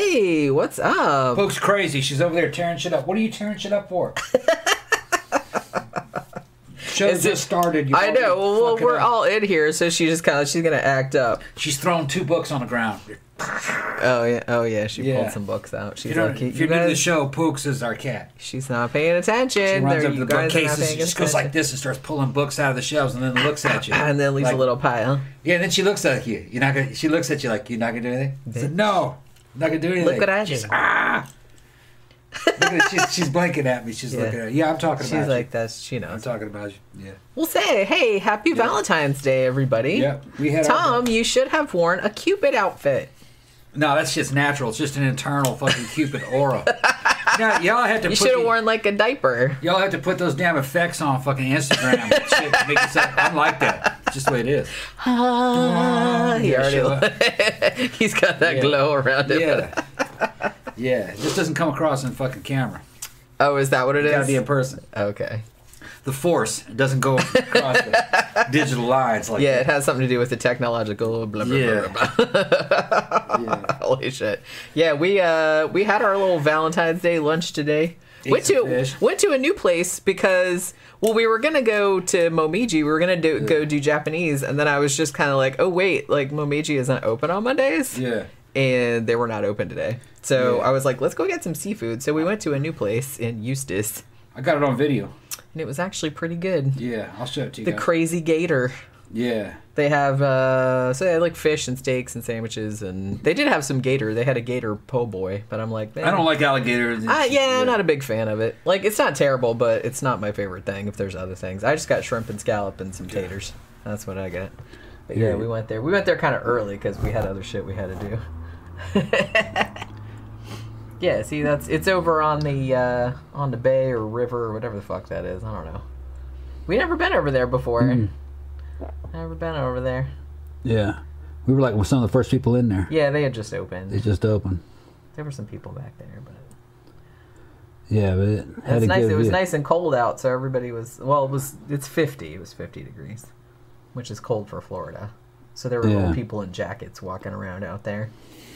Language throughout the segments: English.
Hey, what's up? Poke's crazy. She's over there tearing shit up. What are you tearing shit up for? Show just started. I know. Well, we're all in here, so she's gonna act up. She's thrown 2 books on the ground. Oh yeah. She pulled some books out. She's like, if you're new to the show, Pooks is our cat. She's not paying attention. She runs up to the bookcases. She just goes like this and starts pulling books out of the shelves, and then looks at you, and then leaves a little pile. Yeah, and then she looks at you. You're not gonna. She looks at you like you're not gonna do anything. I said, no, I'm not gonna do anything. Look what I do. Look at she's blinking at me. She's looking at me. Yeah, I'm talking about you. She's like, that's, she knows. I'm talking about you. Yeah. We'll say, hey, happy Valentine's Day, everybody. Yeah. Tom, you should have worn a Cupid outfit. No, that's just natural. It's just an internal fucking Cupid aura. Now, y'all had to. You should have worn like a diaper. Y'all have to put those damn effects on fucking Instagram and shit to make it sound. I'm like that. It's just the way it is. He's got that glow around him. Yeah. Yeah. It just doesn't come across in fucking camera. Oh, is that what it is? It's gotta be in person. Okay. The force. It doesn't go across the digital lines like that. It has something to do with the technological blah, blah, blah, blah. Holy shit. Yeah, we had our little Valentine's Day lunch today. Went to a new place because, well, we were gonna go to Momiji. We were gonna go do Japanese, and then I was just kind of like, oh wait, like Momiji isn't open on Mondays. Yeah. And they were not open today. So I was like, let's go get some seafood. So we went to a new place in Eustis. I got it on video. And it was actually pretty good. Yeah, I'll show it to you. The Crazy Gator. Yeah. They have, so they had like fish and steaks and sandwiches, and they did have some gator. They had a gator po' boy, but I'm like, man. I don't like alligators. I'm not a big fan of it. Like, it's not terrible, but it's not my favorite thing if there's other things. I just got shrimp and scallop and some taters. That's what I got. But yeah, we went there. We went there kind of early because we had other shit we had to do. Yeah, see, it's over on the bay or river or whatever the fuck that is. I don't know. We never been over there before. Never been over there. Yeah, we were like some of the first people in there. Yeah, they had just opened. They just opened. There were some people back there, but yeah, but it had a nice. good It was view. nice and cold out, so everybody was. Well, it's 50. It was 50 degrees, which is cold for Florida. So there were little people in jackets walking around out there.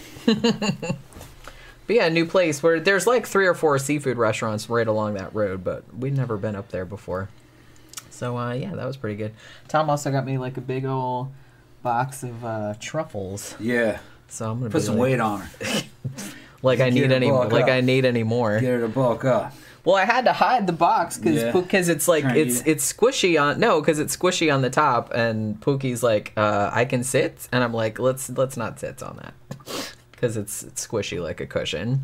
But yeah, a new place where there's like 3 or 4 seafood restaurants right along that road, but we'd never been up there before. So yeah, that was pretty good. Tom also got me like a big old box of truffles. Yeah. So I'm gonna put some weight on her. Like I need any more. Get her to bulk up. Well, I had to hide the box because it's like it's squishy on it's squishy on the top, and Pookie's like I can sit, and I'm like let's not sit on that because it's squishy like a cushion.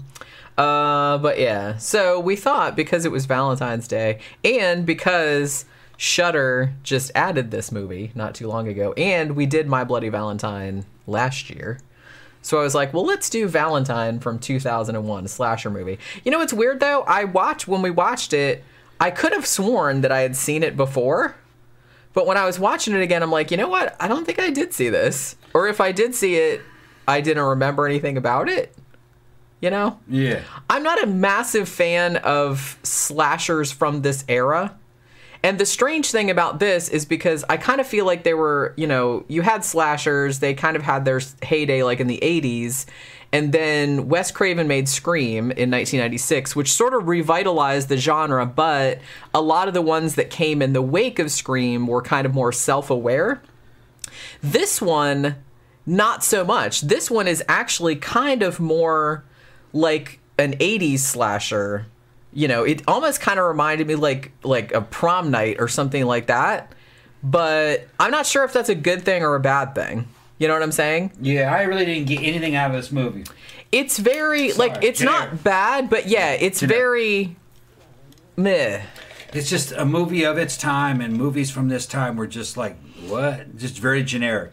But yeah, so we thought because it was Valentine's Day and because Shudder just added this movie not too long ago, and we did My Bloody Valentine last year. So I was like, well, let's do Valentine from 2001, a slasher movie. You know what's weird, though? When we watched it, I could have sworn that I had seen it before. But when I was watching it again, I'm like, you know what? I don't think I did see this. Or if I did see it, I didn't remember anything about it. You know? Yeah. I'm not a massive fan of slashers from this era. And the strange thing about this is because I kind of feel like they were, you had slashers, they kind of had their heyday like in the 80s, and then Wes Craven made Scream in 1996, which sort of revitalized the genre, but a lot of the ones that came in the wake of Scream were kind of more self-aware. This one, not so much. This one is actually kind of more like an 80s slasher. It almost kind of reminded me like a Prom Night or something like that. But I'm not sure if that's a good thing or a bad thing. You know what I'm saying? Yeah, I really didn't get anything out of this movie. It's very, it's not bad, but yeah, it's very meh. It's just a movie of its time, and movies from this time were just like, what? Just very generic.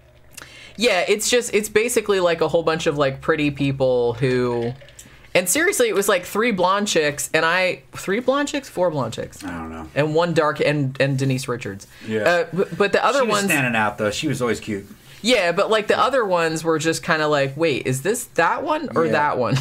Yeah, it's basically like a whole bunch of like pretty people who... And seriously, it was like 3 blonde chicks, and 3 blonde chicks? 4 blonde chicks. I don't know. And 1 dark, and Denise Richards. Yeah. But the other ones... She was standing out, though. She was always cute. Yeah, but like the other ones were just kind of like, wait, is this that one or that one?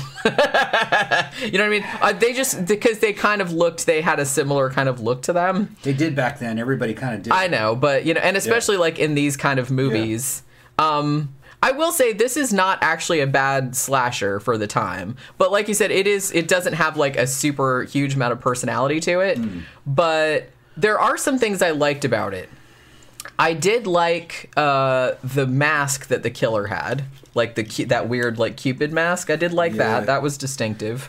You know what I mean? They just, because they kind of they had a similar kind of look to them. They did back then. Everybody kind of did. I know, but, and especially like in these kind of movies... I will say this is not actually a bad slasher for the time, but like you said, it doesn't have like a super huge amount of personality to it, but there are some things I liked about it. I did like the mask that the killer had, like that weird like Cupid mask. I did like that. That was distinctive.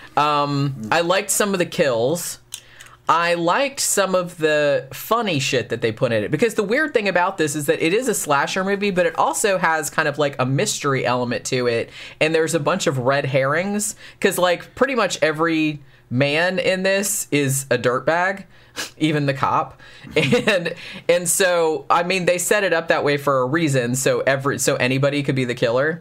I liked some of the kills. I liked some of the funny shit that they put in it, because the weird thing about this is that it is a slasher movie, but it also has kind of like a mystery element to it, and there's a bunch of red herrings, because like pretty much every man in this is a dirtbag, even the cop, and so I mean they set it up that way for a reason, so anybody could be the killer.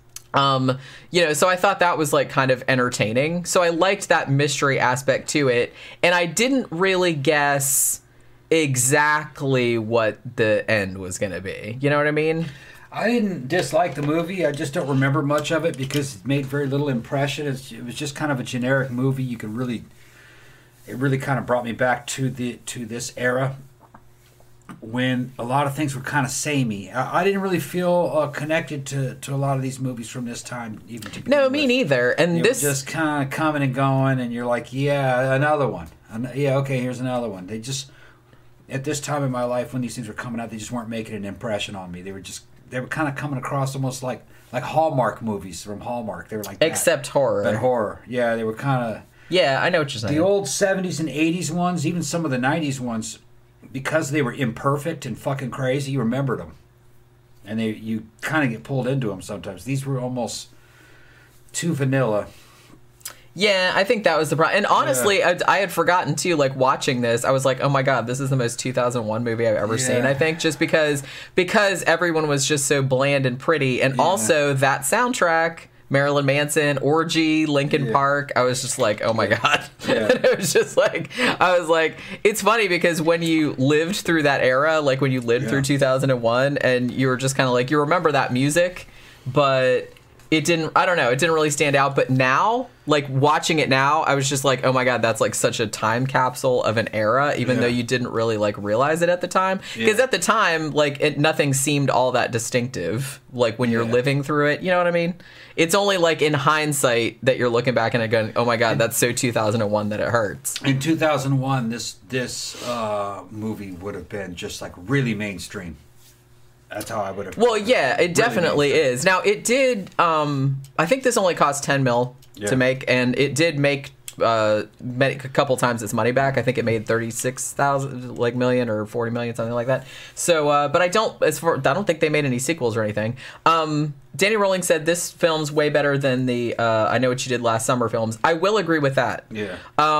So I thought that was like kind of entertaining. So I liked that mystery aspect to it, and I didn't really guess exactly what the end was going to be. You know what I mean? I didn't dislike the movie. I just don't remember much of it because it made very little impression. It was just kind of a generic movie. It really kind of brought me back to this era when a lot of things were kind of samey. I didn't really feel connected to a lot of these movies from this time. Even to no, me neither. And this just kind of coming and going, and you're like, yeah, another one. Yeah, okay, here's another one. They just, at this time in my life when these things were coming out, they just weren't making an impression on me. They were kind of coming across almost like Hallmark movies from Hallmark. They were like except horror. But horror. Yeah, they were kind of... Yeah, I know what you're saying. The old 70s and 80s ones, even some of the 90s ones, because they were imperfect and fucking crazy, you remembered them. And you kind of get pulled into them sometimes. These were almost too vanilla. Yeah, I think that was the problem. And honestly, I had forgotten too, like watching this, I was like, oh my God, this is the most 2001 movie I've ever seen, I think, just because everyone was just so bland and pretty. And also that soundtrack, Marilyn Manson, Orgy, Linkin Park, I was just like, oh my God. It was just like, I was like, it's funny because when you lived through that era, like when you lived through 2001 and you were just kind of like, you remember that music, but it didn't really stand out. But now, like watching it now, I was just like, oh my God, that's like such a time capsule of an era, even though you didn't really like realize it at the time. Because at the time, like nothing seemed all that distinctive, like when you're living through it, you know what I mean? It's only like in hindsight that you're looking back and going, oh my God, that's so 2001 that it hurts. In 2001, this movie would have been just like really mainstream. That's how I would have. Well, yeah, it definitely is. Now, it did. I think this only cost $10 million to make, and it did make a couple times its money back. I think it made $36 million or $40 million, something like that. So, but I don't think they made any sequels or anything. Danny Rowling said this film's way better than the I Know What You Did Last Summer films. I will agree with that. Yeah.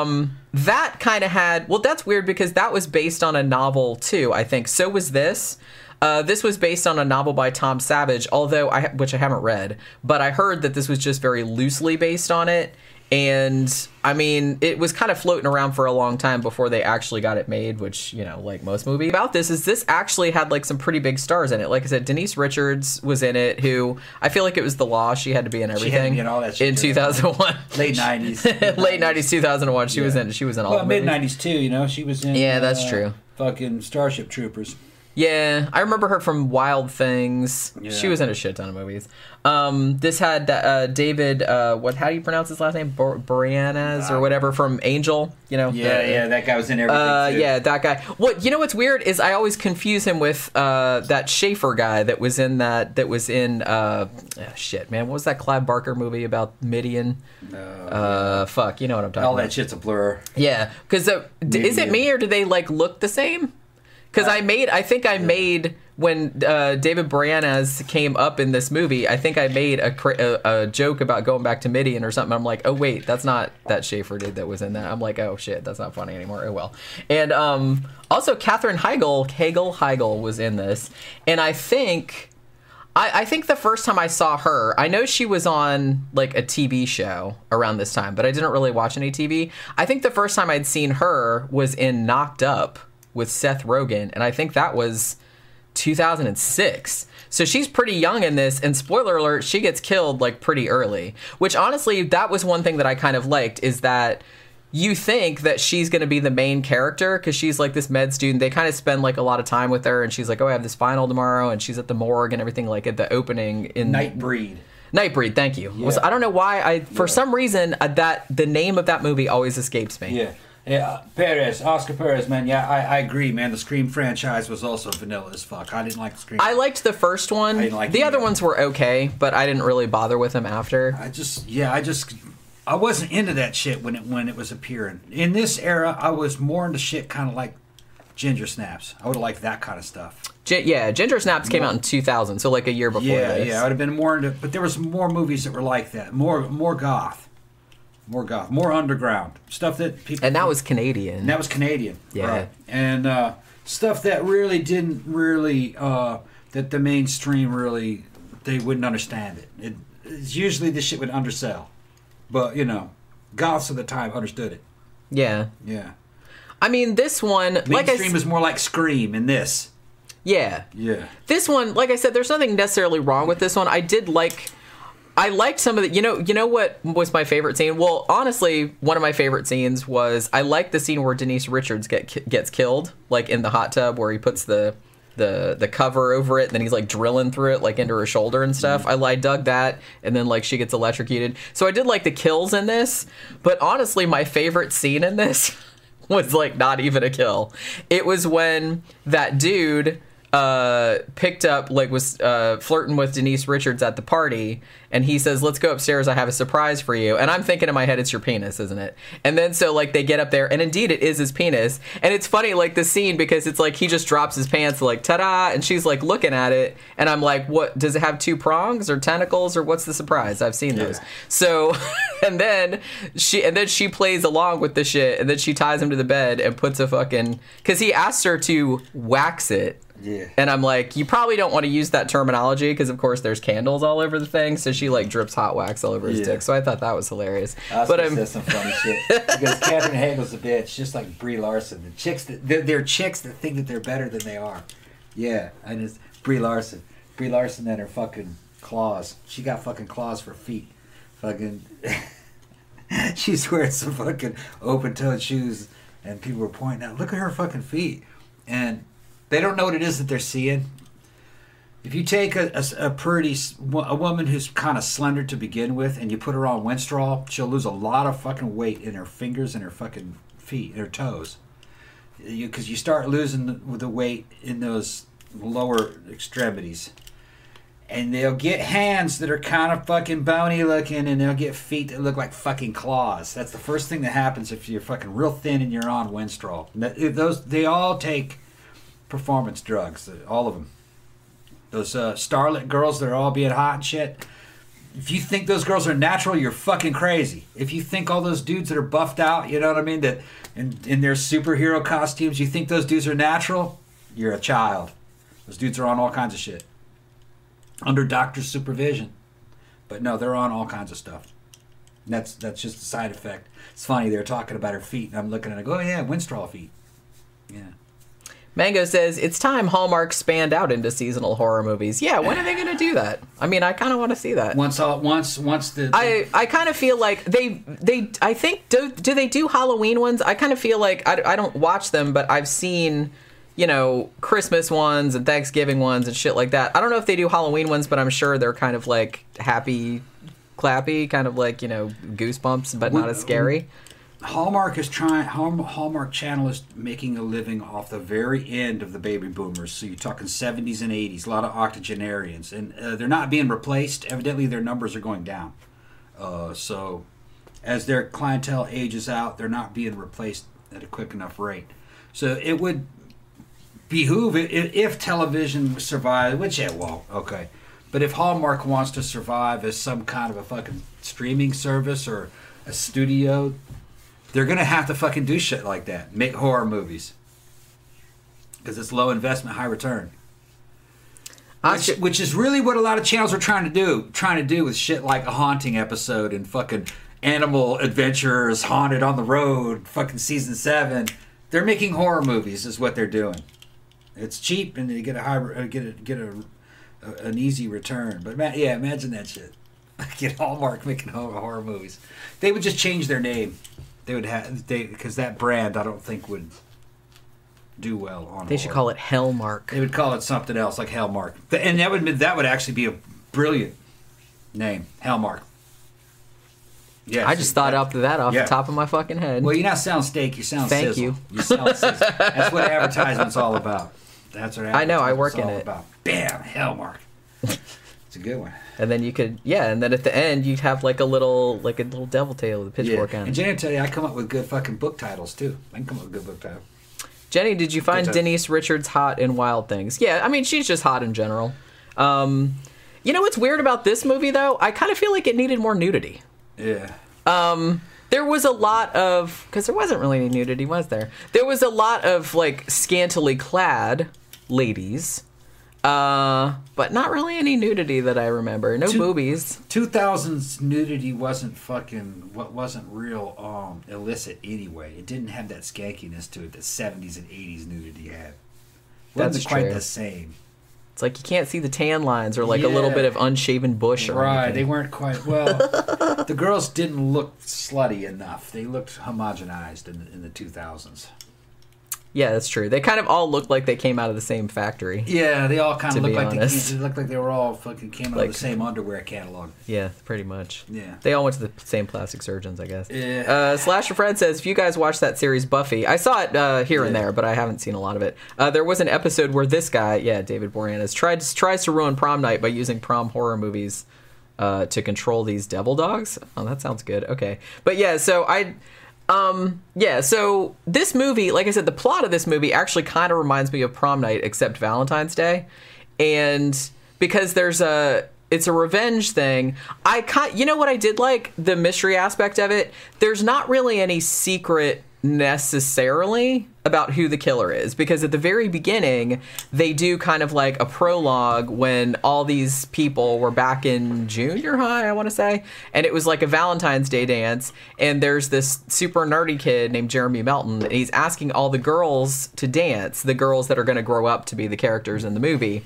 That kind of had. Well, that's weird because that was based on a novel too, I think. So was this. This was based on a novel by Tom Savage, which I haven't read, but I heard that this was just very loosely based on it. And I mean, it was kind of floating around for a long time before they actually got it made, which, you know, like most movies. About this actually had like some pretty big stars in it. Like I said, Denise Richards was in it, who I feel like it was the law. She had to be in everything. She had to be in all that shit in 2001. Late 90s. Late 90s, 2001. She was in all the movies. Mid 90s too, you know. She was in that's true. Fucking Starship Troopers. Yeah, I remember her from Wild Things. Yeah. She was in a shit ton of movies. This had David, how do you pronounce his last name? Boreanaz or whatever from Angel. You know. Yeah, that guy was in everything too. Yeah, that guy. You know what's weird is I always confuse him with that Schaefer guy that was in shit, man. What was that Clive Barker movie about Midian? Fuck, you know what I'm talking about. All that shit's a blur. Yeah, because is it me or do they like look the same? Because I think I made when David Boreanaz came up in this movie, I think I made a joke about going back to Midian or something. I'm like, oh wait, that's not that Schaefer dude that was in that. I'm like, oh shit, that's not funny anymore. Oh well. And also Katherine Heigl was in this, and I think the first time I saw her, I know she was on like a TV show around this time, but I didn't really watch any TV. I think the first time I'd seen her was in Knocked Up with Seth Rogen, and I think that was 2006. So she's pretty young in this, and spoiler alert, she gets killed like pretty early, which honestly, that was one thing that I kind of liked, is that you think that she's going to be the main character because she's like this med student. They kind of spend like a lot of time with her, and she's like, oh, I have this final tomorrow, and she's at the morgue and everything, like at the opening in Nightbreed. Nightbreed, thank you. Yeah. I don't know why for some reason that the name of that movie always escapes me. Yeah. Oscar Perez, man. Yeah, I agree, man. The Scream franchise was also vanilla as fuck. I didn't like the Scream. I liked the first one. I didn't like the other ones were okay, but I didn't really bother with them after. I wasn't into that shit when it was appearing. In this era, I was more into shit kind of like Ginger Snaps. I would have liked that kind of stuff. Ginger Snaps came out in 2000, so like a year before this. Yeah, I would have been more into. But there was more movies that were like that. More goth. More underground stuff that people. And that was Canadian. Yeah. Right. And stuff that really didn't that the mainstream really they wouldn't understand it. It's usually this shit would undersell, but goths of the time understood it. Yeah. Yeah. I mean, this one mainstream is more like Scream in this. Yeah. Yeah. This one, like I said, there's nothing necessarily wrong with this one. I liked some of the, you know what was my favorite scene? Well, honestly, one of my favorite scenes was, I liked the scene where Denise Richards gets killed, like in the hot tub where he puts the cover over it, and then he's like drilling through it, like into her shoulder and stuff. I dug that, and then like she gets electrocuted. So I did like the kills in this, but honestly, my favorite scene in this was like not even a kill. It was when that dude picked up, like was flirting with Denise Richards at the party, and he says, let's go upstairs, I have a surprise for you. And I'm thinking in my head, it's your penis, isn't it? And then so like they get up there, and indeed it is his penis. And it's funny, like the scene, because it's like he just drops his pants like ta-da, and she's like looking at it, and I'm like, what, does it have two prongs or tentacles, or what's the surprise? I've seen those. So and then she plays along with the shit, and then she ties him to the bed and puts a fucking, because he asked her to wax it. Yeah. And I'm like, you probably don't want to use that terminology because, of course, there's candles all over the thing. So she like drips hot wax all over his dick. So I thought that was hilarious. That's some funny shit. Because Katherine Heigl's a bitch, just like Brie Larson. The chicks they're chicks that think that they're better than they are. Yeah, and it's Brie Larson. Brie Larson and her fucking claws. She got fucking claws for feet. Fucking. She's wearing some fucking open-toed shoes, and people were pointing out, look at her fucking feet, and. They don't know what it is that they're seeing. If you take a woman who's kind of slender to begin with, and you put her on Winstrol, she'll lose a lot of fucking weight in her fingers and her fucking feet, and her toes. Because you start losing the weight in those lower extremities. And they'll get hands that are kind of fucking bony looking, and they'll get feet that look like fucking claws. That's the first thing that happens if you're fucking real thin and you're on Winstrol. They all take performance drugs, all of them. Those starlet girls that are all being hot and shit. If you think those girls are natural, you're fucking crazy. If you think all those dudes that are buffed out, you know what I mean, that in their superhero costumes, you think those dudes are natural, you're a child. Those dudes are on all kinds of shit. Under doctor's supervision. But no, they're on all kinds of stuff. And that's just a side effect. It's funny, they're talking about her feet, and I'm looking at it and I go, oh yeah, Winstrol feet. Yeah. Mango says, it's time Hallmark spanned out into seasonal horror movies. Yeah, when are they going to do that? I mean, I kind of want to see that. Once the I kind of feel like they I think, do they do Halloween ones? I kind of feel like, I don't watch them, but I've seen, Christmas ones and Thanksgiving ones and shit like that. I don't know if they do Halloween ones, but I'm sure they're kind of like happy, clappy, kind of like, goosebumps, but not as scary. Hallmark Channel is making a living off the very end of the baby boomers. So you're talking 70s and 80s, a lot of octogenarians. And they're not being replaced. Evidently, their numbers are going down. So as their clientele ages out, they're not being replaced at a quick enough rate. So it would behoove it if television survived, which it won't, okay. But if Hallmark wants to survive as some kind of a fucking streaming service or a studio, they're going to have to fucking do shit like that. Make horror movies. Because it's low investment, high return. Which is really what a lot of channels are trying to do with shit like A Haunting episode and fucking Animal Adventures, Haunted on the Road, fucking season 7. They're making horror movies is what they're doing. It's cheap and they get an easy return. But yeah, imagine that shit. Get Hallmark making horror movies. They would just change their name. They would have because that brand I don't think would do well on. They should call it Hellmark. They would call it something else like Hellmark, and that would actually be a brilliant name, Hellmark. Yeah, I just thought up that off the top of my fucking head. Well, you not sound steak, you sound Thank sizzle. you. You sound sizzle. That's what advertisement's all about. That's what I know. I work in it. About. Bam, Hellmark. It's a good one. And then you could, and then at the end you'd have like a little devil tail with a pitchfork on it. And Jenny, I tell you, I come up with good fucking book titles too. I can come up with good book titles. Jenny, did you find Denise Richards hot in Wild Things? Yeah, I mean she's just hot in general. You know what's weird about this movie though? I kind of feel like it needed more nudity. Yeah. There was a lot of, because there wasn't really any nudity, was there? There was a lot of like scantily clad ladies, but not really any nudity that I remember. No boobies. 2000s nudity wasn't real illicit anyway. It didn't have that skankiness to it that 70s and 80s nudity had. Wasn't quite the same. It's like you can't see the tan lines or like a little bit of unshaven bush or anything. They weren't quite, the girls didn't look slutty enough. They looked homogenized in the 2000s. Yeah, that's true. They kind of all looked like they came out of the same factory. Yeah, they all kind of looked like they were all fucking came out of the same underwear catalog. Yeah, pretty much. Yeah. They all went to the same plastic surgeons, I guess. Yeah. Slasher Fred says, if you guys watched that series Buffy, I saw it here and there, but I haven't seen a lot of it. There was an episode where this guy, David Boreanaz, tries to ruin prom night by using prom horror movies to control these devil dogs. Oh, that sounds good. Okay. But yeah, so so this movie, like I said, the plot of this movie actually kind of reminds me of Prom Night, except Valentine's Day. And because it's a revenge thing, you know what I did like? The mystery aspect of it. There's not really any secret necessarily about who the killer is, because at the very beginning they do kind of like a prologue when all these people were back in junior high, I want to say, and it was like a Valentine's Day dance, and there's this super nerdy kid named Jeremy Melton, and he's asking all the girls to dance, the girls that are going to grow up to be the characters in the movie,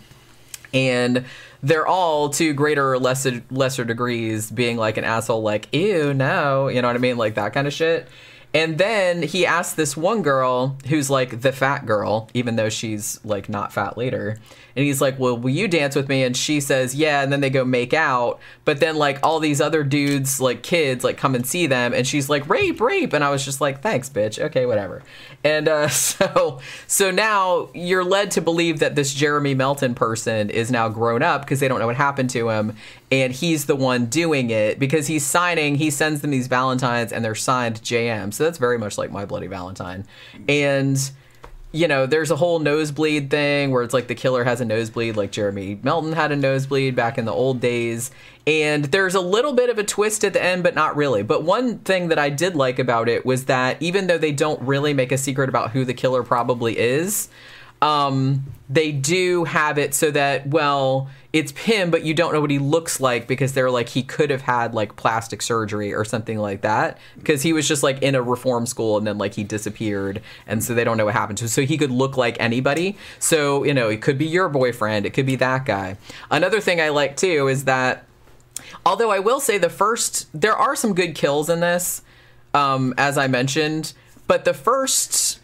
and they're all to greater or lesser degrees being like an asshole, like, ew, no, you know what I mean, like that kind of shit. And then he asked this one girl who's like the fat girl, even though she's like not fat later. And he's like, well, will you dance with me? And she says, yeah. And then they go make out. But then like all these other dudes, like kids, like come and see them. And she's like, rape. And I was just like, thanks, bitch. Okay, whatever. And so now you're led to believe that this Jeremy Melton person is now grown up because they don't know what happened to him. And he's the one doing it because he sends them these Valentines and they're signed JM. So that's very much like My Bloody Valentine. And, you know, there's a whole nosebleed thing where it's like the killer has a nosebleed, like Jeremy Melton had a nosebleed back in the old days. And there's a little bit of a twist at the end, but not really. But one thing that I did like about it was that even though they don't really make a secret about who the killer probably is, they do have it so that, well, it's him, but you don't know what he looks like because they're like, he could have had like plastic surgery or something like that because he was just like in a reform school and then like he disappeared. And so they don't know what happened to him. So he could look like anybody. So, you know, it could be your boyfriend. It could be that guy. Another thing I like too is that, although I will say there are some good kills in this, as I mentioned, but the first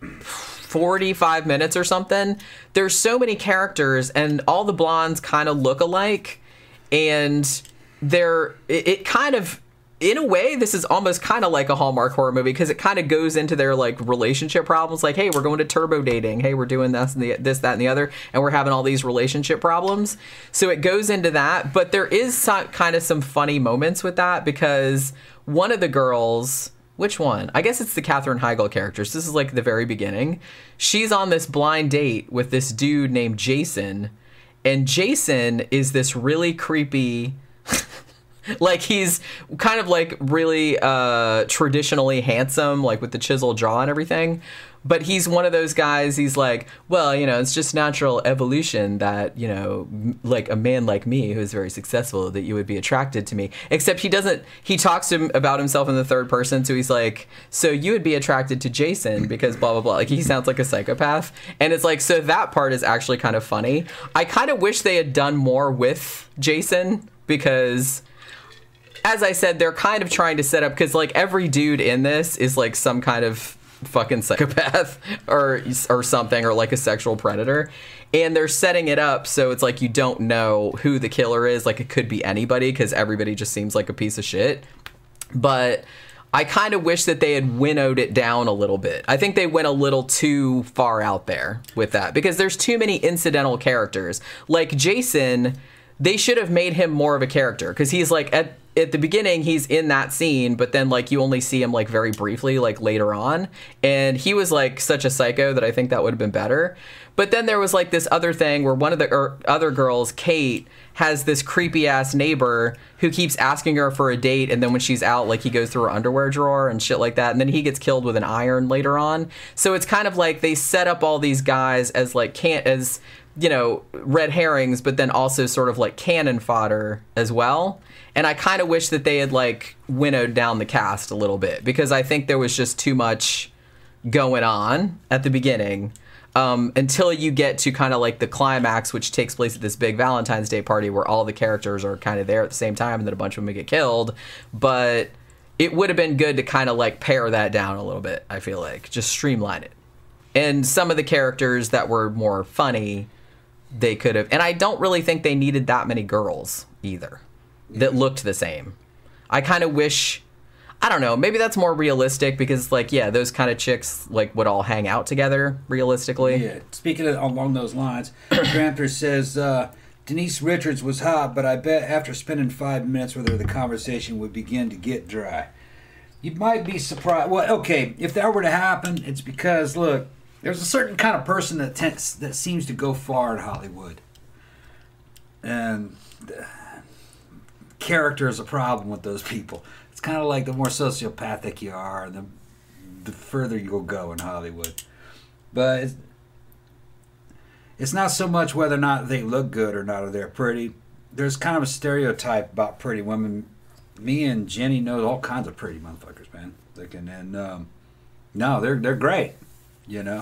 45 minutes or something, there's so many characters and all the blondes kind of look alike, and it kind of, in a way, this is almost kind of like a Hallmark horror movie because it kind of goes into their like relationship problems, like, hey, we're going to turbo dating, hey, we're doing this, that, and the other, and we're having all these relationship problems. So it goes into that, but there is kind of some funny moments with that because one of the girls, which one? I guess it's the Katherine Heigl characters. This is like the very beginning. She's on this blind date with this dude named Jason, and Jason is this really creepy, like he's kind of like really traditionally handsome, like with the chiseled jaw and everything. But he's one of those guys, he's like, well, you know, it's just natural evolution that, you know, like a man like me who is very successful, that you would be attracted to me. Except he talks about himself in the third person. So he's like, so you would be attracted to Jason because blah, blah, blah. Like he sounds like a psychopath. And it's like, so that part is actually kind of funny. I kind of wish they had done more with Jason because as I said, they're kind of trying to set up, because like every dude in this is like some kind of fucking psychopath or something, or like a sexual predator, and they're setting it up so it's like you don't know who the killer is. Like it could be anybody, because everybody just seems like a piece of shit. But I kind of wish that they had winnowed it down a little bit. I think they went a little too far out there with that, because there's too many incidental characters. Like Jason, they should have made him more of a character, because he's like at the beginning he's in that scene, but then like you only see him like very briefly like later on, and he was like such a psycho that I think that would have been better. But then there was like this other thing where one of the other girls, Kate, has this creepy ass neighbor who keeps asking her for a date, and then when she's out, like he goes through her underwear drawer and shit like that, and then he gets killed with an iron later on. So it's kind of like they set up all these guys as like you know, red herrings, but then also sort of like cannon fodder as well. And I kind of wish that they had like winnowed down the cast a little bit, because I think there was just too much going on at the beginning, until you get to kind of like the climax, which takes place at this big Valentine's Day party where all the characters are kind of there at the same time, and then a bunch of them get killed. But it would have been good to kind of like pare that down a little bit, I feel like. Just streamline it. And some of the characters that were more funny, they could have. And I don't really think they needed that many girls either that looked the same. I kind of wish, I don't know, maybe that's more realistic, because like, yeah, those kind of chicks like would all hang out together realistically. Yeah, speaking of along those lines, Granther says Denise Richards was hot, but I bet after spending 5 minutes with her, the conversation would begin to get dry. You might be surprised. Well, okay, if that were to happen, it's because, look, there's a certain kind of person that seems to go far in Hollywood. And character is a problem with those people. It's kind of like the more sociopathic you are, the further you'll go in Hollywood. But it's not so much whether or not they look good or not, or they're pretty. There's kind of a stereotype about pretty women. Me and Jenny know all kinds of pretty motherfuckers, man. No, they're great, you know.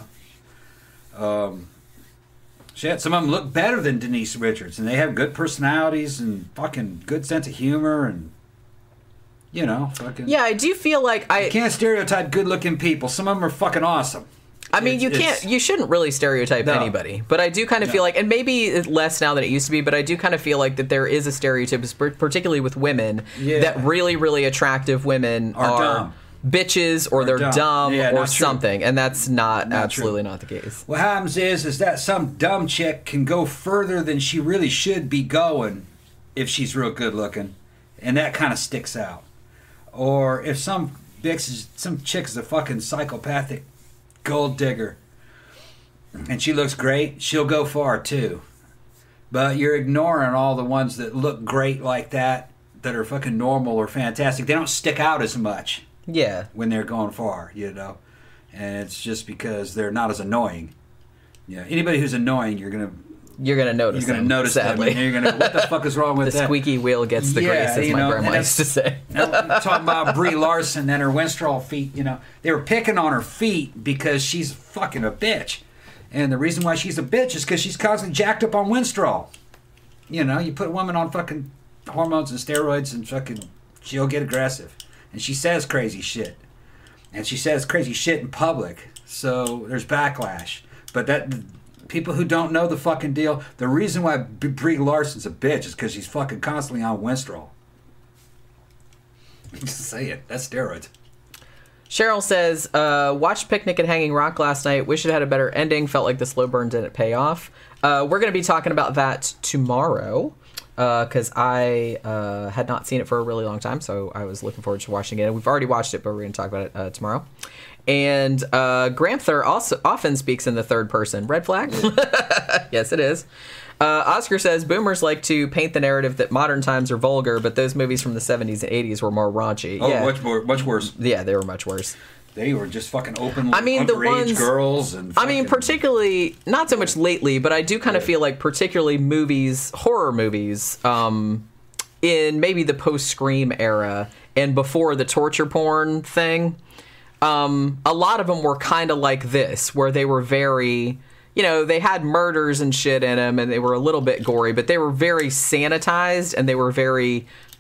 Shit, some of them look better than Denise Richards, and they have good personalities and fucking good sense of humor, and you know, fucking. Yeah, I do feel like you can't stereotype good-looking people. Some of them are fucking awesome. I mean, you shouldn't really stereotype anybody, but I do kind of feel like, and maybe less now than it used to be, but I do kind of feel like that there is a stereotype, particularly with women, that really, really attractive women are dumb. Bitches, or they're dumb or something, and that's not absolutely not the case. What happens is that some dumb chick can go further than she really should be going if she's real good looking, and that kind of sticks out. Or if some chick is a fucking psychopathic gold digger and she looks great, she'll go far too. But you're ignoring all the ones that look great like that are fucking normal or fantastic. They don't stick out as much. Yeah. When they're going far, you know. And it's just because they're not as annoying. Yeah. Anybody who's annoying, you're gonna notice. You're gonna notice sadly. them. And you're gonna, what the fuck is wrong with that? The squeaky wheel gets the grease, as my grandma used to say. I'm talking about Brie Larson and her Winstrol feet. You know, they were picking on her feet because she's fucking a bitch, and the reason why she's a bitch is because she's constantly jacked up on Winstrol. You know, you put a woman on fucking hormones and steroids, and fucking she'll get aggressive. And she says crazy shit. And she says crazy shit in public. So there's backlash. But that people who don't know the fucking deal, the reason why Brie Larson's a bitch is because she's fucking constantly on Winstrol. Just say it. That's steroids. Cheryl says, watched Picnic at Hanging Rock last night. Wish it had a better ending. Felt like the slow burn didn't pay off. We're going to be talking about that tomorrow. Because I had not seen it for a really long time, so I was looking forward to watching it. We've already watched it, but we're going to talk about it tomorrow. And Granther also often speaks in the third person. Red flag? Yes, it is. Oscar says, boomers like to paint the narrative that modern times are vulgar, but those movies from the 70s and 80s were more raunchy. Oh, yeah. much worse. Yeah, they were much worse. They were just fucking open, underage girls. And fucking... I mean, particularly, not so much lately, but I do kind of feel like particularly horror movies, in maybe the post-Scream era and before the torture porn thing, a lot of them were kind of like this, where they were very, you know, they had murders and shit in them, and they were a little bit gory, but they were very sanitized, and they were very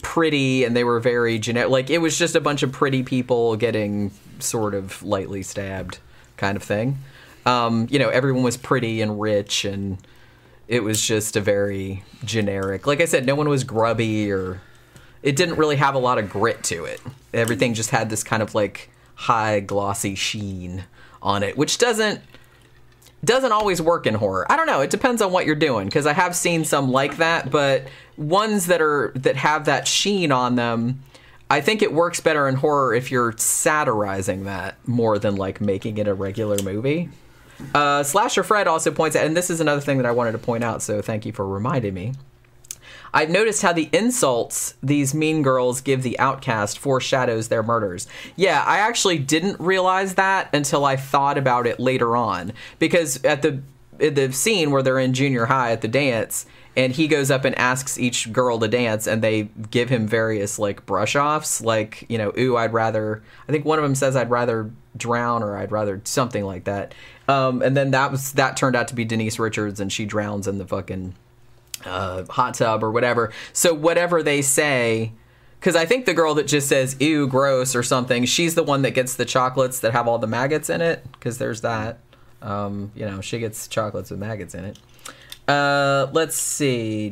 pretty and they were very generic. Like, it was just a bunch of pretty people getting sort of lightly stabbed kind of thing. You know, everyone was pretty and rich, and it was just a very generic. Like I said, no one was grubby, or it didn't really have a lot of grit to it. Everything just had this kind of like high glossy sheen on it, which doesn't always work in horror. I don't know. It depends on what you're doing, because I have seen some like that, but ones that have that sheen on them, I think it works better in horror if you're satirizing that more than like making it a regular movie. Slasher Fred also points out, and this is another thing that I wanted to point out, so thank you for reminding me. I've noticed how the insults these mean girls give the outcast foreshadows their murders. Yeah, I actually didn't realize that until I thought about it later on. Because at the scene where they're in junior high at the dance, and he goes up and asks each girl to dance, and they give him various, like, brush-offs. Like, you know, ooh, I think one of them says I'd rather drown, or I'd rather something like that. And then that turned out to be Denise Richards, and she drowns in the fucking hot tub or whatever. So whatever they say, because I think the girl that just says ew, gross or something, she's the one that gets the chocolates that have all the maggots in it, because there's that. You know, she gets chocolates with maggots in it. Let's see.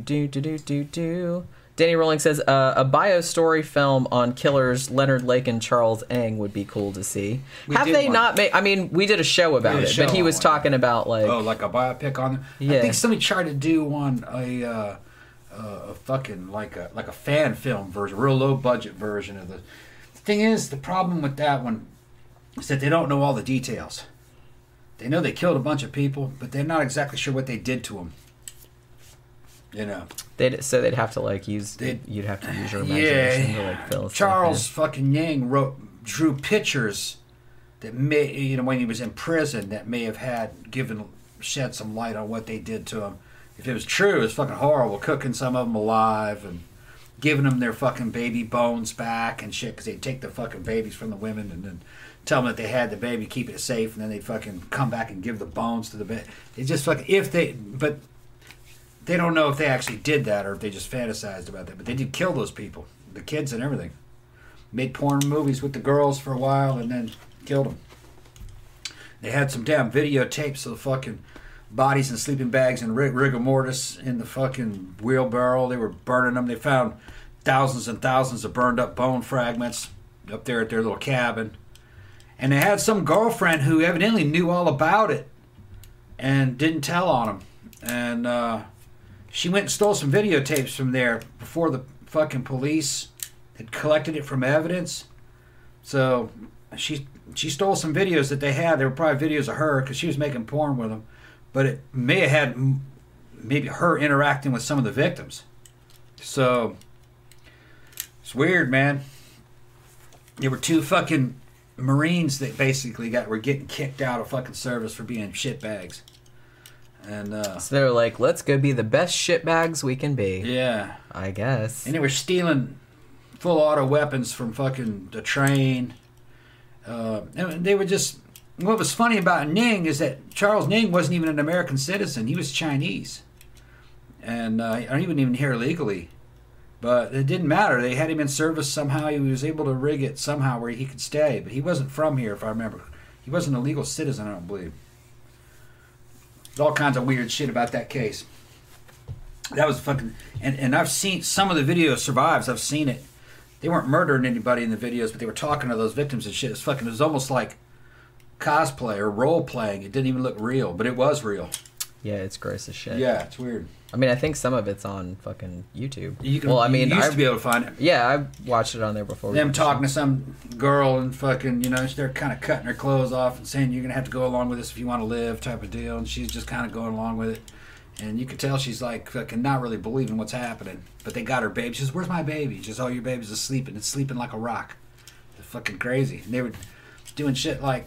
Danny Rowling says a bio story film on killers Leonard Lake and Charles Ng would be cool to see. Have they not made? I mean, we did a show about it, but he was talking about like like a biopic on them. Yeah. I think somebody tried to do one a fucking like a fan film version, real low budget version of the thing. Is the problem with that one is that they don't know all the details. They know they killed a bunch of people, but they're not exactly sure what they did to them. You know, they'd have to like you'd have to use your imagination to like fill Charles fucking Yang drew pictures that may, you know, when he was in prison, that may have shed some light on what they did to him. If it was true, it's fucking horrible. Cooking some of them alive and giving them their fucking baby bones back and shit, because they'd take the fucking babies from the women and then tell them that they had the baby, keep it safe, and then they'd fucking come back and give the bones to the baby. It's just fucking but they don't know if they actually did that or if they just fantasized about that. But they did kill those people, the kids and everything. Made porn movies with the girls for a while and then killed them. They had some damn videotapes of the fucking bodies in sleeping bags and rigor mortis in the fucking wheelbarrow. They were burning them. They found thousands and thousands of burned up bone fragments up there at their little cabin. And they had some girlfriend who evidently knew all about it and didn't tell on them. And she went and stole some videotapes from there before the fucking police had collected it from evidence. So she stole some videos that they had. They were probably videos of her because she was making porn with them. But it may have had maybe her interacting with some of the victims. So it's weird, man. There were two fucking Marines that basically were getting kicked out of fucking service for being shitbags. And so they're like, let's go be the best shitbags we can be. Yeah. I guess. And they were stealing full auto weapons from fucking the train. And they were just... What was funny about Ning is that Charles Ning wasn't even an American citizen. He was Chinese. And he wasn't even here legally. But it didn't matter. They had him in service somehow. He was able to rig it somehow where he could stay. But he wasn't from here, if I remember. He wasn't a legal citizen, I don't believe. There's all kinds of weird shit about that case. That was fucking... And I've seen... Some of the video survives. I've seen it. They weren't murdering anybody in the videos, but they were talking to those victims and shit. It was almost like cosplay or role-playing. It didn't even look real, but it was real. Yeah, it's gross as shit. Yeah, it's weird. I mean, I think some of it's on fucking YouTube. You used to be able to find it. Yeah, I watched it on there before. Them talking to some girl and fucking, you know, they're kind of cutting her clothes off and saying, you're going to have to go along with this if you want to live type of deal. And she's just kind of going along with it. And you could tell she's like fucking not really believing what's happening. But they got her baby. She says, where's my baby? She says, oh, your baby's asleep and it's sleeping like a rock. It's fucking crazy. And they were doing shit like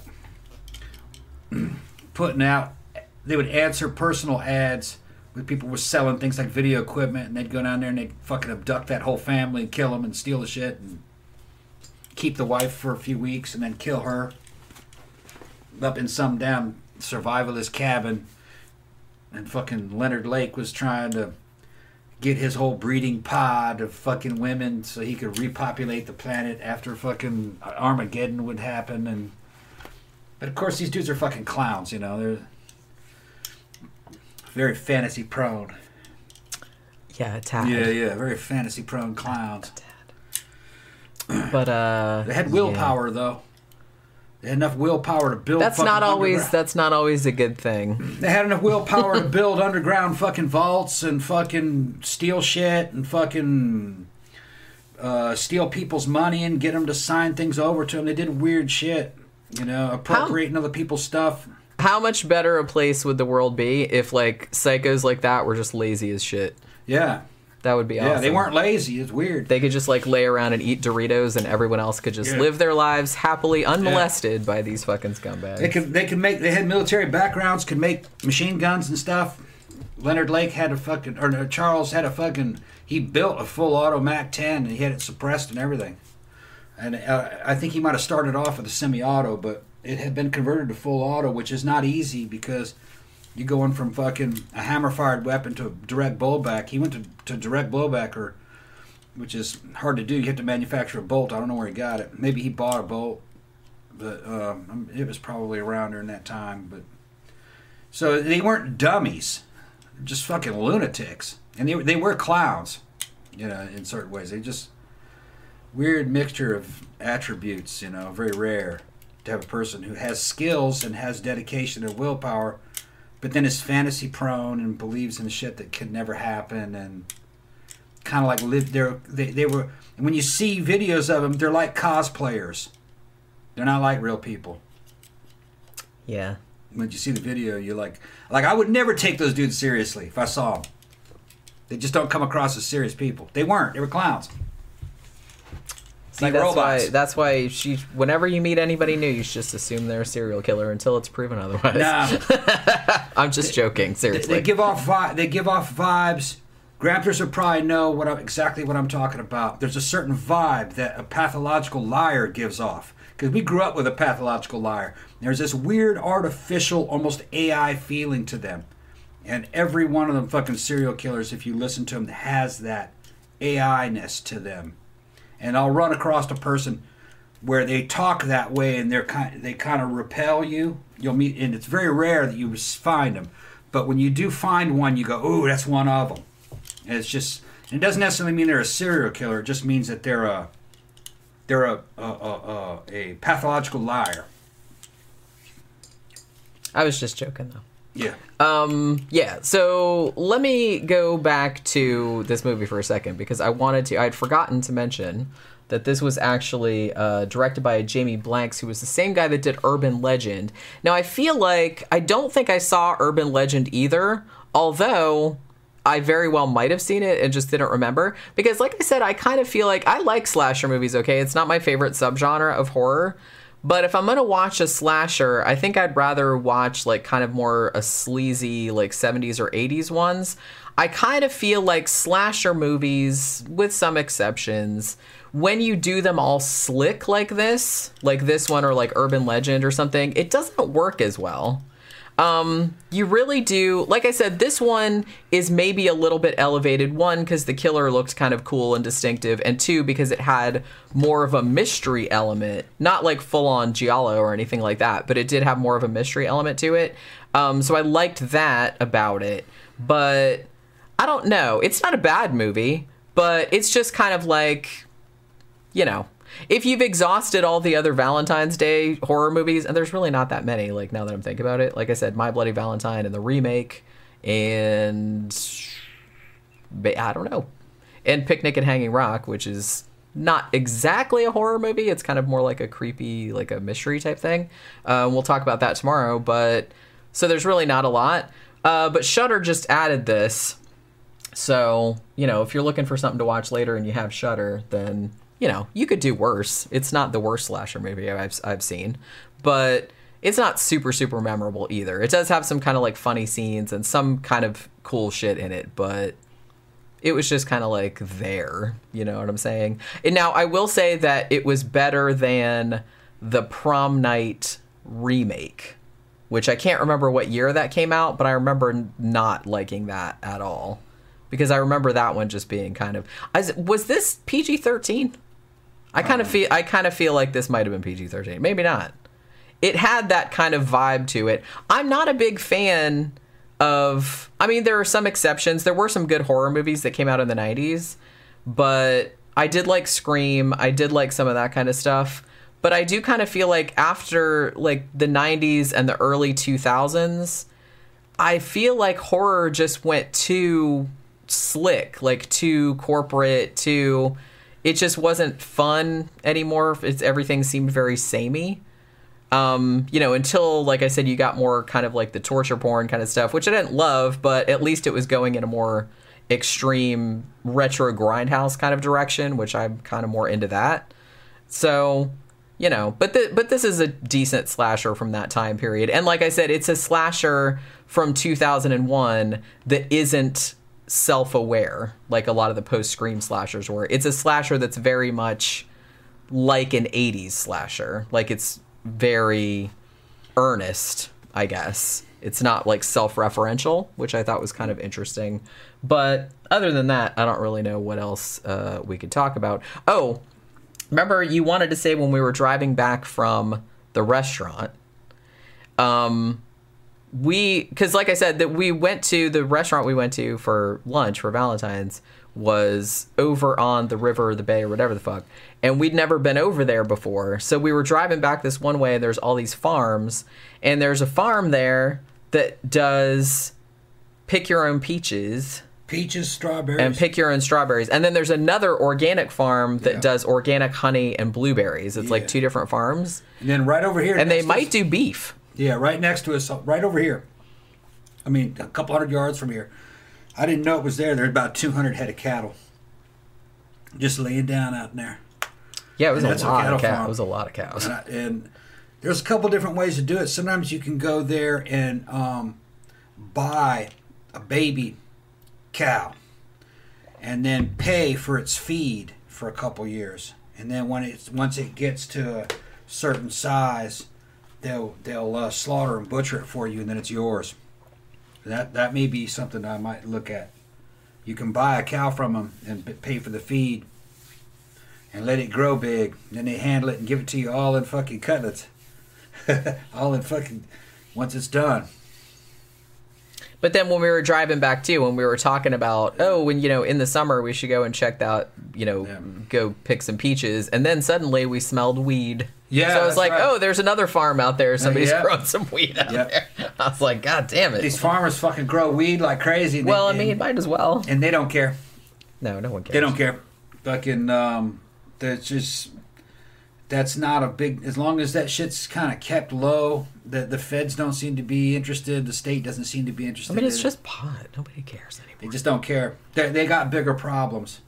putting out, they would answer personal ads where people were selling things like video equipment, and they'd go down there and they'd fucking abduct that whole family and kill them and steal the shit and keep the wife for a few weeks and then kill her up in some damn survivalist cabin. And fucking Leonard Lake was trying to get his whole breeding pod of fucking women so he could repopulate the planet after fucking Armageddon would happen. But of course, these dudes are fucking clowns, you know. They're very fantasy prone. Yeah, a tad. Yeah, very fantasy prone clowns. But they had willpower though. They had enough willpower to build. That's not always a good thing. They had enough willpower to build underground fucking vaults and fucking steal shit and fucking steal people's money and get them to sign things over to them. They did weird shit, you know, appropriating other people's stuff. How much better a place would the world be if like psychos like that were just lazy as shit? Yeah. That would be awesome. Yeah, they weren't lazy. It's weird. They could just like lay around and eat Doritos, and everyone else could just live their lives happily unmolested by these fucking scumbags. They had military backgrounds, could make machine guns and stuff. Leonard Lake had Charles had he built a full auto MAC-10 and he had it suppressed and everything. And I think he might have started off with a semi-auto, but it had been converted to full auto, which is not easy because you're going from fucking a hammer-fired weapon to a direct blowback. He went to direct blowback, which is hard to do. You have to manufacture a bolt. I don't know where he got it. Maybe he bought a bolt, but it was probably around during that time. But so they weren't dummies, just fucking lunatics, and they were clowns, you know, in certain ways. They just weird mixture of attributes, you know, very rare to have a person who has skills and has dedication and willpower, but then is fantasy prone and believes in shit that could never happen, and kind of like live there. They were, and when you see videos of them, they're like cosplayers. They're not like real people. Yeah. When you see the video, you're like I would never take those dudes seriously if I saw them. They just don't come across as serious people. They weren't. They were clowns. See, that's why whenever you meet anybody new, you should just assume they're a serial killer until it's proven otherwise. Nah. I'm just joking, seriously. They give off vibes. Grampers will probably know exactly what I'm talking about. There's a certain vibe that a pathological liar gives off. Because we grew up with a pathological liar. There's this weird, artificial, almost AI feeling to them. And every one of them fucking serial killers, if you listen to them, has that AI-ness to them. And I'll run across a person where they talk that way and they kind of repel you. You'll meet, and it's very rare that you find them. But when you do find one, you go, "Ooh, that's one of them." And it's just, it doesn't necessarily mean they're a serial killer. It just means that they're a pathological liar. I was just joking though. Yeah. Yeah, so let me go back to this movie for a second because I'd forgotten to mention that this was actually directed by Jamie Blanks, who was the same guy that did Urban Legend. Now, I feel like, I don't think I saw Urban Legend either, although I very well might have seen it and just didn't remember. Because like I said, I kind of feel like I like slasher movies, okay? It's not my favorite subgenre of horror. But if I'm going to watch a slasher, I think I'd rather watch like kind of more a sleazy like 70s or 80s ones. I kind of feel like slasher movies, with some exceptions, when you do them all slick like this one or like Urban Legend or something, it doesn't work as well. You really do. Like I said, this one is maybe a little bit elevated. One, because the killer looked kind of cool and distinctive. And two, because it had more of a mystery element. Not like full-on giallo or anything like that, but it did have more of a mystery element to it. So I liked that about it. But I don't know. It's not a bad movie, but it's just kind of like, you know, if you've exhausted all the other Valentine's Day horror movies, and there's really not that many, like, now that I'm thinking about it. Like I said, My Bloody Valentine and the remake, and I don't know. And Picnic at Hanging Rock, which is not exactly a horror movie. It's kind of more like a creepy, like a mystery type thing. We'll talk about that tomorrow, but so there's really not a lot. But Shudder just added this. So, you know, if you're looking for something to watch later and you have Shudder, then, you know, you could do worse. It's not the worst slasher movie I've seen, but it's not super, super memorable either. It does have some kind of like funny scenes and some kind of cool shit in it, but it was just kind of like there, you know what I'm saying? And now I will say that it was better than the Prom Night remake, which I can't remember what year that came out, but I remember not liking that at all. because I remember that one just being kind of. Was this PG-13? I kind of feel like this might have been PG-13. Maybe not. It had that kind of vibe to it. I'm not a big fan of. I mean, there are some exceptions. There were some good horror movies that came out in the 90s, but I did like Scream. I did like some of that kind of stuff. But I do kind of feel like after like the 90s and the early 2000s, I feel like horror just went too slick, like too corporate, too. It just wasn't fun anymore. Everything seemed very samey. Until, like I said, you got more kind of like the torture porn kind of stuff, which I didn't love, but at least it was going in a more extreme retro grindhouse kind of direction, which I'm kind of more into that. So, but this is a decent slasher from that time period. And like I said, it's a slasher from 2001 that isn't self-aware like a lot of the post-Scream slashers were. It's a slasher that's very much like an 80s slasher. Like, it's very earnest, I guess. It's not like self-referential, which I thought was kind of interesting. But other than that, I don't really know what else we could talk about. Oh, remember you wanted to say when we were driving back from the restaurant, because like I said, that we went to the restaurant we went to for lunch for Valentine's was over on the river or the bay or whatever the fuck. And we'd never been over there before. So we were driving back this one way and there's all these farms. And there's a farm there that does pick your own peaches. Peaches, strawberries. And pick your own strawberries. And then there's another organic farm that does organic honey and blueberries. It's like two different farms. And then right over here. And they might do beef. Yeah, right next to us, right over here. I mean, a couple hundred yards from here. I didn't know it was there. There's about 200 head of cattle just laying down out in there. Yeah, it was a lot of cows. It was a lot of cows. And there's a couple different ways to do it. Sometimes you can go there and buy a baby cow and then pay for its feed for a couple years. And then once it gets to a certain size, they'll slaughter and butcher it for you, and then it's yours. That may be something I might look at. You can buy a cow from them and pay for the feed and let it grow big. Then they handle it and give it to you all in fucking cutlets. All in fucking, once it's done. But then when we were driving back too, when we were talking about, when, in the summer we should go and check out, go pick some peaches. And then suddenly we smelled weed. Yeah. So I was like, right. There's another farm out there. Somebody's growing some weed out there. I was like, God damn it. These farmers fucking grow weed like crazy. Well, might as well. And they don't care. No one cares. They don't care. Fucking, that's not a big, as long as that shit's kind of kept low, the feds don't seem to be interested, the state doesn't seem to be interested. It's just pot. Nobody cares anymore. They just don't care. They got bigger problems.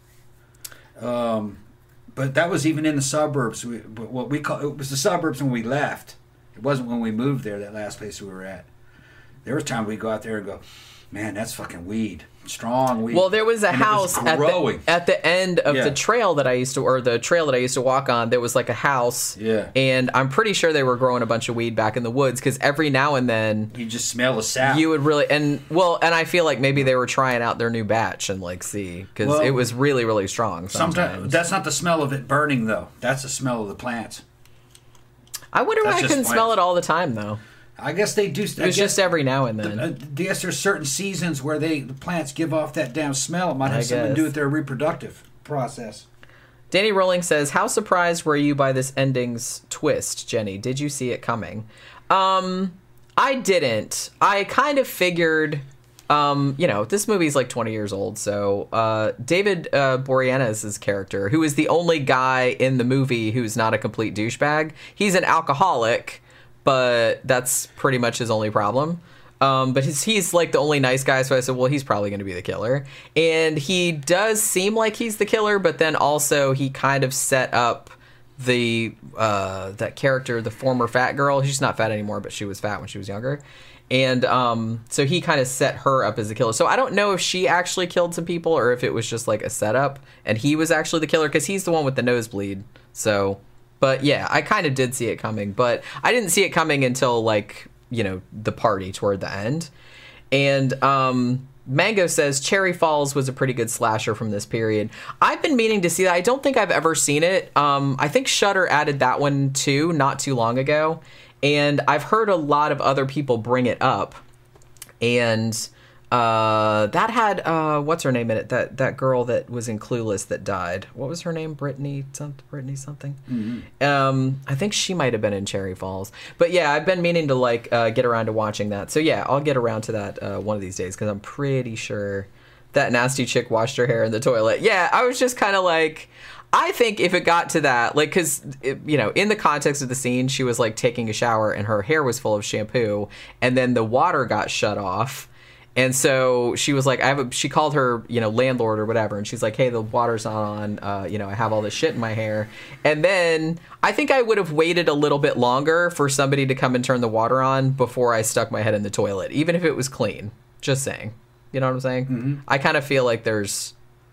But that was even in the suburbs. What we call, it was the suburbs when we left. It wasn't when we moved there, that last place we were at. There was time we'd go out there and go, man, that's fucking weed. Strong weed. Well, there was a house at the end of the trail that I used to walk on. There was like a house. Yeah. And I'm pretty sure they were growing a bunch of weed back in the woods, because every now and then you just smell the sap. You would really and I feel like maybe they were trying out their new batch and see, because it was really, really strong. Sometimes that's not the smell of it burning though. That's the smell of the plants. I wonder why I couldn't smell it all the time though. I guess they do. It's just every now and then. I guess there's certain seasons where the plants give off that damn smell. It might have something to do with their reproductive process. Danny Rowling says, "How surprised were you by this ending's twist, Jenny? Did you see it coming?" I didn't. I kind of figured. This movie's like 20 years old, so David Boreanaz's character, who is the only guy in the movie who's not a complete douchebag, he's an alcoholic. But that's pretty much his only problem. But he's like the only nice guy, so I said, well, he's probably going to be the killer. And he does seem like he's the killer, but then also he kind of set up that character, the former fat girl. She's not fat anymore, but she was fat when she was younger. And so he kind of set her up as the killer. So I don't know if she actually killed some people or if it was just like a setup and he was actually the killer, because he's the one with the nosebleed. So... But yeah, I kind of did see it coming, but I didn't see it coming until the party toward the end. And Mango says Cherry Falls was a pretty good slasher from this period. I've been meaning to see that. I don't think I've ever seen it. I think Shudder added that one too, not too long ago. And I've heard a lot of other people bring it up. And that had what's her name in it? That girl that was in Clueless that died. What was her name? Brittany something. Mm-hmm. I think she might have been in Cherry Falls. But yeah, I've been meaning to like get around to watching that. So yeah, I'll get around to that one of these days because I'm pretty sure that nasty chick washed her hair in the toilet. Yeah, I was just kind of like, I think if it got to that, like, because, in the context of the scene, she was like taking a shower and her hair was full of shampoo, and then the water got shut off. And so she was like, she called her, landlord or whatever. And she's like, hey, the water's not on. I have all this shit in my hair. And then I think I would have waited a little bit longer for somebody to come and turn the water on before I stuck my head in the toilet, even if it was clean. Just saying. You know what I'm saying? Mm-hmm. I kind of feel like there's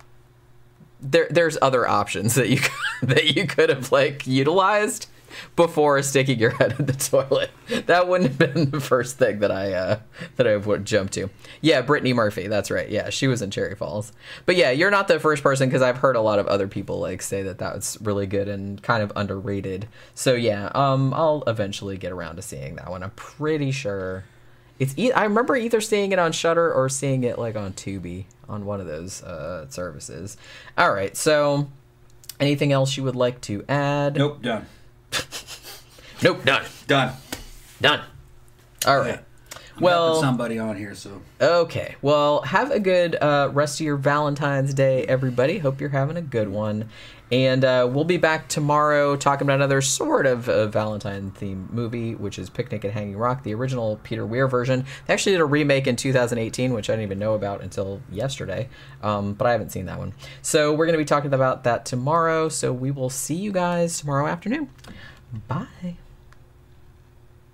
other options that you could have like utilized before sticking your head in the toilet. That wouldn't have been the first thing that I would jump to. Yeah, Brittany Murphy, that's right. Yeah, she was in Cherry Falls. But yeah, you're not the first person because I've heard a lot of other people like say that was really good and kind of underrated. So yeah, I'll eventually get around to seeing that one. I'm pretty sure I remember either seeing it on Shudder or seeing it like on Tubi, on one of those services. All right, so anything else you would like to add? Nope, done. Nope, done. Done. All right. Well, somebody on here, so. Okay. Well, have a good rest of your Valentine's Day, everybody. Hope you're having a good one. And we'll be back tomorrow talking about another sort of Valentine-themed movie, which is Picnic at Hanging Rock, the original Peter Weir version. They actually did a remake in 2018, which I didn't even know about until yesterday, but I haven't seen that one. So we're going to be talking about that tomorrow, so we will see you guys tomorrow afternoon. Bye.